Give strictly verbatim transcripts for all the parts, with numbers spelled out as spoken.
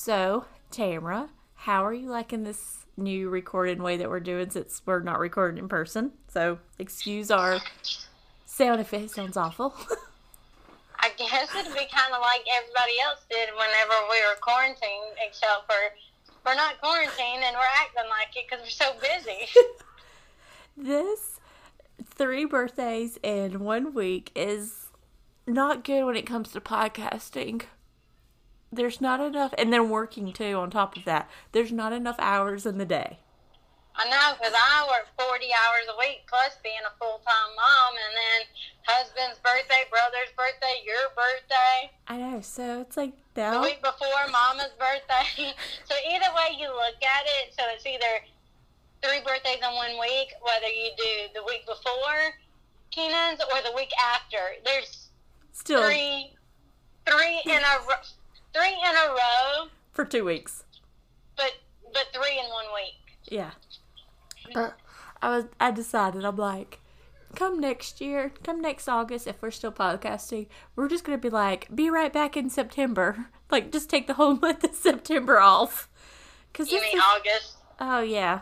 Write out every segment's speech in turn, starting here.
So, Tamara, how are you liking this new recorded way that we're doing since we're not recording in person? So, excuse our sound if it sounds awful. I guess it'd be kind of like everybody else did whenever we were quarantined, except for we're not quarantined and we're acting like it because we're so busy. This three birthdays in one week is not good when it comes to podcasting. There's not enough, and then working too on top of that. There's not enough hours in the day. I know, because I work forty hours a week plus being a full-time mom, and then husband's birthday, brother's birthday, your birthday. I know, so it's like now. The week before mama's birthday. So either way you look at it, so it's either three birthdays in one week, whether you do the week before Keenan's or the week after. There's still three, three in a three in a row for two weeks. But but three in one week. Yeah. But I was I decided, I'm like, come next year, come next August, if we're still podcasting, we're just gonna be like, be right back in September. Like, just take the whole month of September off. Cause you mean is, August? Oh yeah.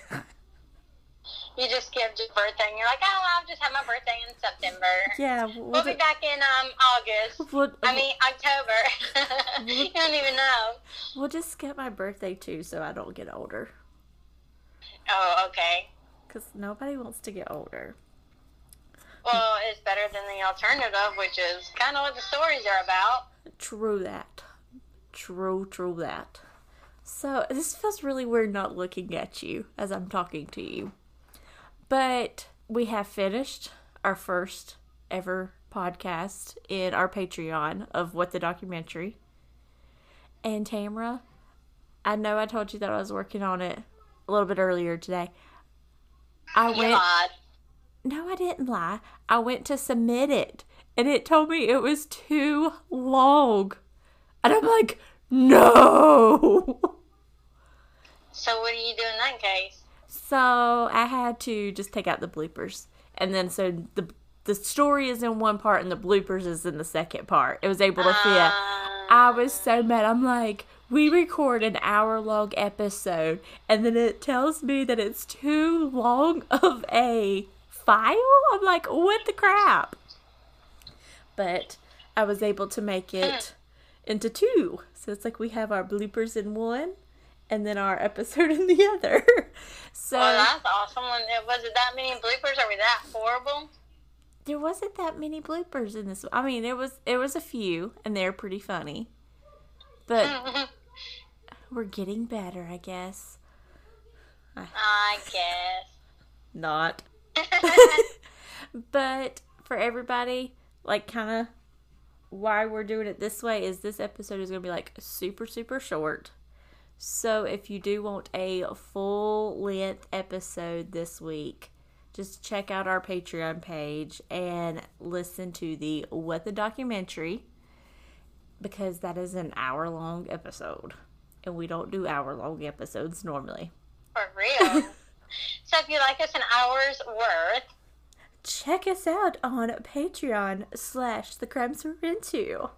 You just skipped your birthday and you're like, oh, I'll just have my birthday in September. Yeah. We'll, we'll be do- back in um August. We'll, I mean, October. We'll, you don't even know. We'll just skip my birthday, too, so I don't get older. Oh, okay. Because nobody wants to get older. Well, it's better than the alternative, which is kind of what the stories are about. True that. True, true that. So, this feels really weird not looking at you as I'm talking to you. But we have finished our first ever podcast in our Patreon of What the Documentary. And Tamara, I know I told you that I was working on it a little bit earlier today. I you went. Lied. No, I didn't lie. I went to submit it, and it told me it was too long. And I'm like, no. So what do you do in that case? So I had to just take out the bloopers. And then so the the story is in one part and the bloopers is in the second part. It was able to fit. Uh... I was so mad. I'm like, we record an hour long episode and then it tells me that it's too long of a file? I'm like, what the crap? But I was able to make it into two. So it's like we have our bloopers in one and then our episode in the other. So, well, that's awesome. Was it that many bloopers? Are we that horrible? There wasn't that many bloopers in this. I mean, there was there was a few, and they're pretty funny. But we're getting better, I guess. I, I guess. Not. But for everybody, like, kind of why we're doing it this way is this episode is going to be, like, super, super short. So if you do want a full-length episode this week, just check out our Patreon page and listen to the What the Documentary, because that is an hour-long episode. And we don't do hour-long episodes normally. For real. So if you like us an hour's worth, check us out on Patreon slash The Crimes We're Into.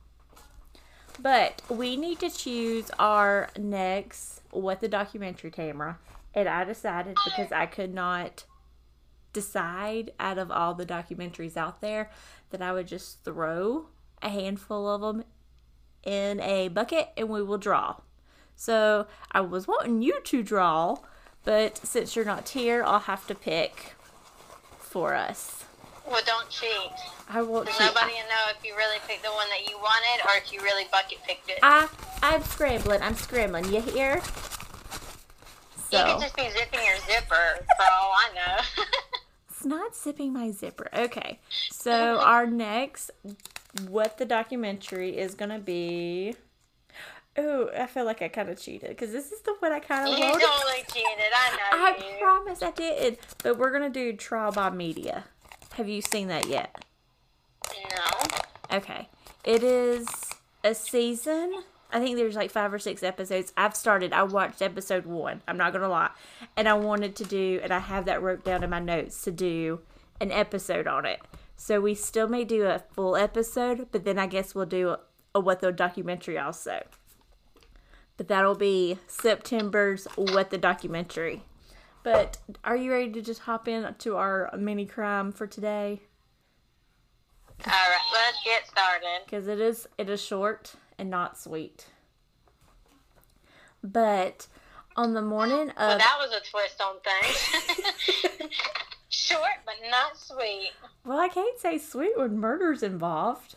But we need to choose our next What the Documentary, Tamara. And I decided, because I could not decide out of all the documentaries out there, that I would just throw a handful of them in a bucket and we will draw. So I was wanting you to draw, but since you're not here, I'll have to pick for us. Well, don't cheat. I won't cheat. Nobody will know if you really picked the one that you wanted or if you really bucket picked it. I, I'm scrambling. I'm scrambling. You hear? So. You could just be zipping your zipper, for all I know. It's not zipping my zipper. Okay. So our next What the Documentary is going to be... Oh, I feel like I kind of cheated because this is the one I kind of wanted. You totally cheated. I know I you. promise I did. But we're going to do Trial by Media. Have you seen that yet? No. Okay. It is a season. I think there's like five or six episodes. I've started. I watched episode one. I'm not going to lie. And I wanted to do, and I have that wrote down in my notes, to do an episode on it. So we still may do a full episode, but then I guess we'll do a, a What the Documentary also. But that'll be September's What the Documentary. But are you ready to just hop in to our mini crime for today? All right, let's get started. Because it is it is short and not sweet. But on the morning of... Well, that was a twist on things. Short, but not sweet. Well, I can't say sweet when murder's involved.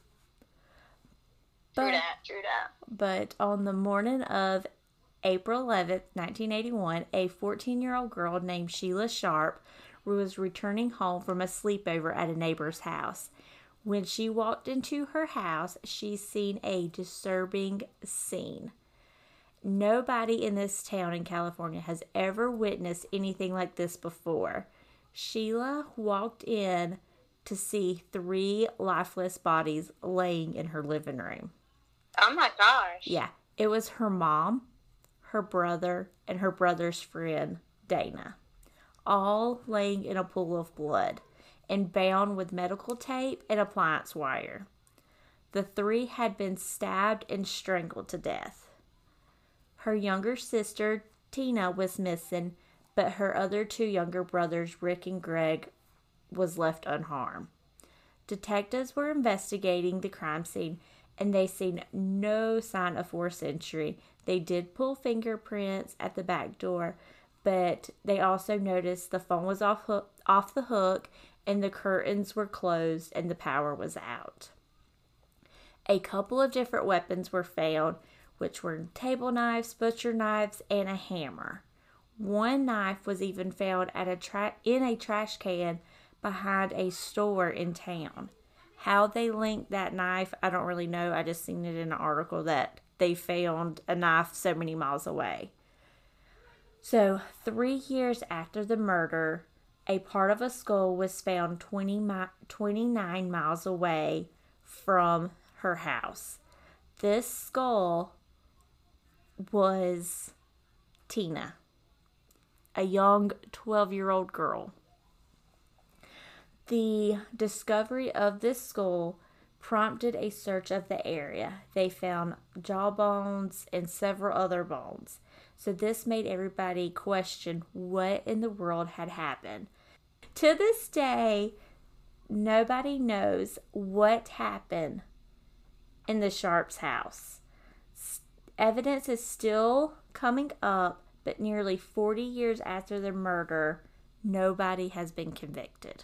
True that, true that. But on the morning of April eleventh, nineteen eighty-one, a fourteen-year-old girl named Sheila Sharp was returning home from a sleepover at a neighbor's house. When she walked into her house, she seen a disturbing scene. Nobody in this town in California has ever witnessed anything like this before. Sheila walked in to see three lifeless bodies laying in her living room. Oh my gosh. Yeah, it was her mom, her brother, and her brother's friend, Dana, all laying in a pool of blood and bound with medical tape and appliance wire. The three had been stabbed and strangled to death. Her younger sister, Tina, was missing, but her other two younger brothers, Rick and Greg, was left unharmed. Detectives were investigating the crime scene, and they seen no sign of forced entry. They did pull fingerprints at the back door, but they also noticed the phone was off hook, off the hook, and the curtains were closed, and the power was out. A couple of different weapons were found, which were table knives, butcher knives, and a hammer. One knife was even found at a tra- in a trash can behind a store in town. How they linked that knife, I don't really know. I just seen it in an article that they found a knife so many miles away. So, three years after the murder, a part of a skull was found twenty mi- twenty-nine miles away from her house. This skull was Tina, a young twelve-year-old girl. The discovery of this skull prompted a search of the area. They found jaw bones and several other bones. So this made everybody question what in the world had happened. To this day, nobody knows what happened in the Sharps' house. Evidence is still coming up, but nearly forty years after the murder, nobody has been convicted.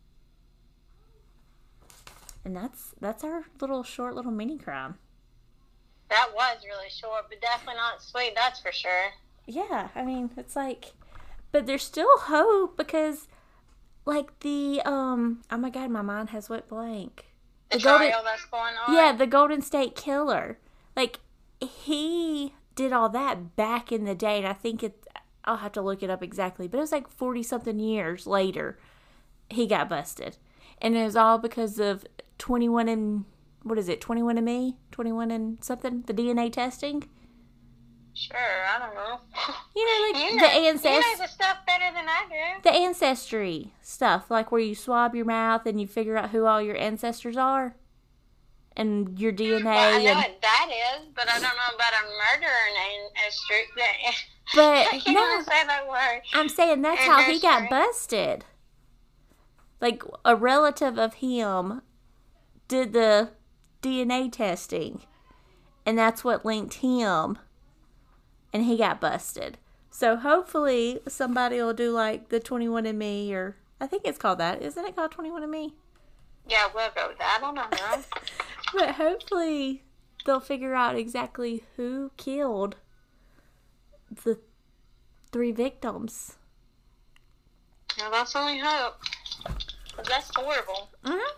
And that's that's our little short little mini crime. That was really short, but definitely not sweet, that's for sure. Yeah, I mean, it's like, but there's still hope because, like, the, um, oh my God, my mind has went blank. The, the trial Golden, that's going on? Yeah, the Golden State Killer. Like, he did all that back in the day, and I think it, I'll have to look it up exactly, but it was like forty-something years later he got busted. And it was all because of twenty-one and, what is it, twenty-one and me? twenty-one and something? The D N A testing? Sure, I don't know. You know, like you the know, ancestry. You know the stuff better than I do. The ancestry stuff, like where you swab your mouth and you figure out who all your ancestors are. And your D N A. Well, I know and, what that is, but I don't know about a murder ancestry. But, I can't no. even say that word. I'm saying that's how he got busted. Like, a relative of him did the D N A testing. And that's what linked him. And he got busted. So hopefully somebody will do like the twenty-one and me, or I think it's called that. Isn't it called twenty-one and me? Yeah, we'll go with that. I don't know. But hopefully they'll figure out exactly who killed the three victims. Well, that's only hope. But that's horrible. Mm-hmm.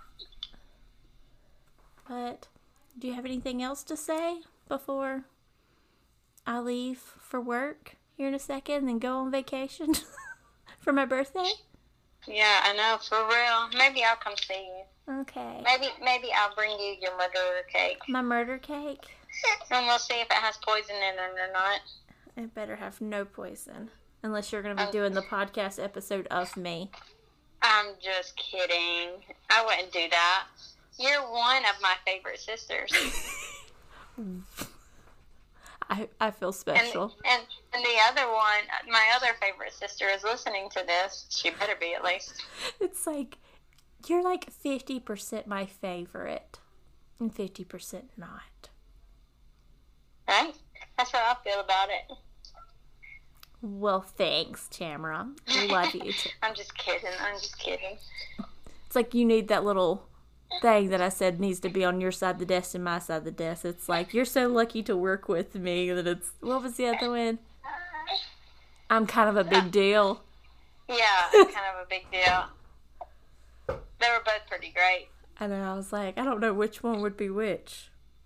But do you have anything else to say before I leave for work here in a second and go on vacation for my birthday? Yeah, I know, for real. Maybe I'll come see you. Okay. Maybe maybe I'll bring you your murderer cake. My murder cake? And we'll see if it has poison in it or not. It better have no poison. Unless you're going to be doing the podcast episode of me. I'm just kidding. I wouldn't do that. You're one of my favorite sisters. I, I feel special. And, and and the other one, my other favorite sister is listening to this. She better be at least. It's like, you're like fifty percent my favorite and fifty percent not. Right? That's how I feel about it. Well, thanks, Tamara. I love you too. I'm just kidding. I'm just kidding. It's like you need that little thing that I said needs to be on your side of the desk and my side of the desk. It's like, you're so lucky to work with me that it's, what was the other one? I'm kind of a big deal. Yeah, I'm kind of a big deal. They were both pretty great. I know, I was like, I don't know which one would be which.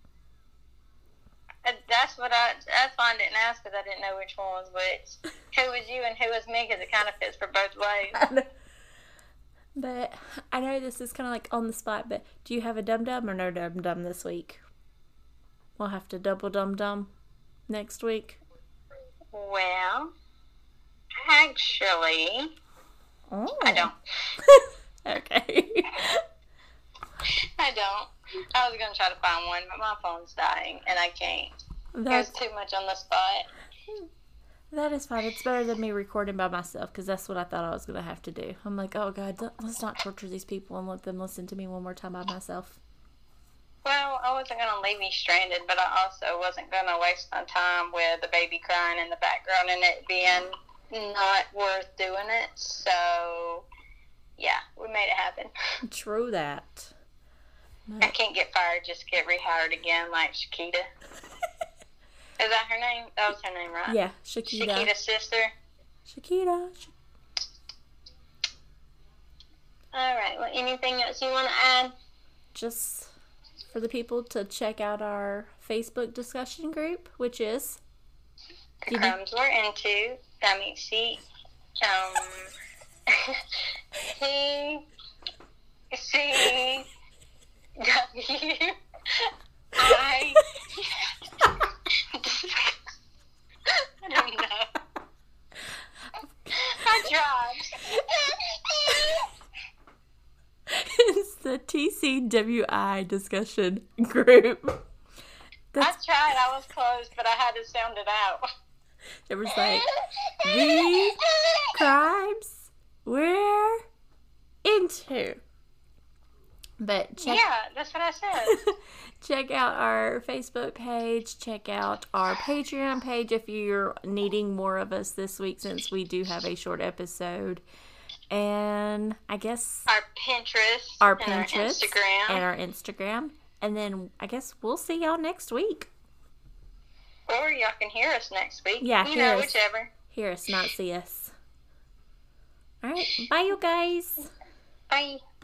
And that's what I, that's why I didn't ask, because I didn't know which one was which. Who was you and who was me, because it kind of fits for both ways. But I know this is kind of like on the spot, but do you have a dum-dum or no dum-dum this week? We'll have to double dum-dum next week. Well, actually, oh. I don't. Okay. I don't. I was going to try to find one, but my phone's dying, and I can't. That's, There's too much on the spot. That is fine. It's better than me recording by myself, because that's what I thought I was going to have to do. I'm like, oh, God, let's not torture these people and let them listen to me one more time by myself. Well, I wasn't going to leave you stranded, but I also wasn't going to waste my time with the baby crying in the background and it being not worth doing it. So, yeah, we made it happen. True that. I can't get fired, just get rehired again like Shakita. Is that her name? That was her name, right? Yeah, Shakita. Shakita's sister. Shakita. All right. Well, anything else you want to add? Just for the people to check out our Facebook discussion group, which is The Crumbs We're Into. I mean, see, um, C, C, W, I. I don't know. I tried. It's the T C W I discussion group. That's, I tried. I was close, but I had to sound it out. It was like, the crimes we're into. But check, yeah, that's what I said. Check out our Facebook page. Check out our Patreon page if you're needing more of us this week, since we do have a short episode. And I guess our Pinterest, our and Pinterest, our Instagram, and our Instagram. And then I guess we'll see y'all next week. Or y'all can hear us next week. Yeah, you hear know, us. whichever. Hear us, not see us. All right, bye, you guys. Bye.